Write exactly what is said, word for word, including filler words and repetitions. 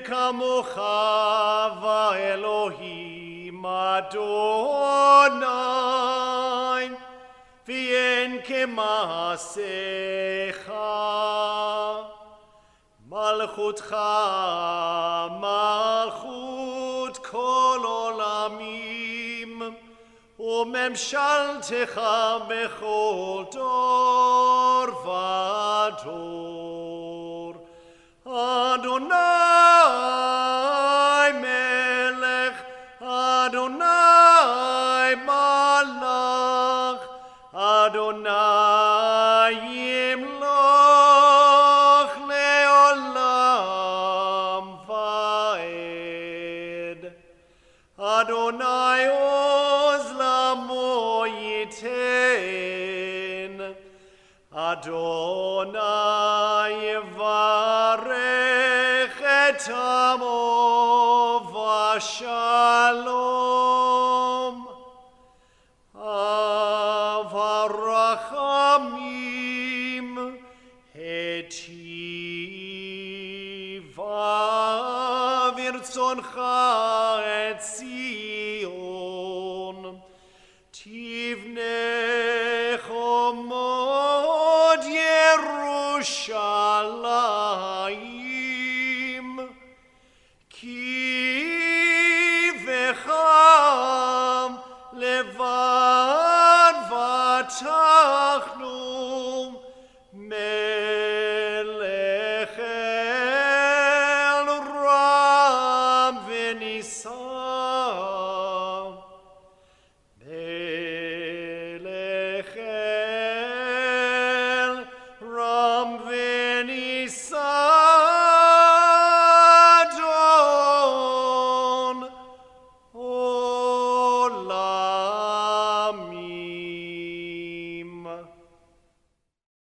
כמוך ואלוהים אדוני, ואין כמעשיך. מלכותך מלכות כל עולמים, וממשלתך בכל דור ודור. אדוני מלך, אדוני מלך, אדוני ימלוך לעולם ועד. אדוני עוז למו ייתן, אדוני יברך את עמו בשלום. אב הרחמים היטיבה ברצונך את ציון.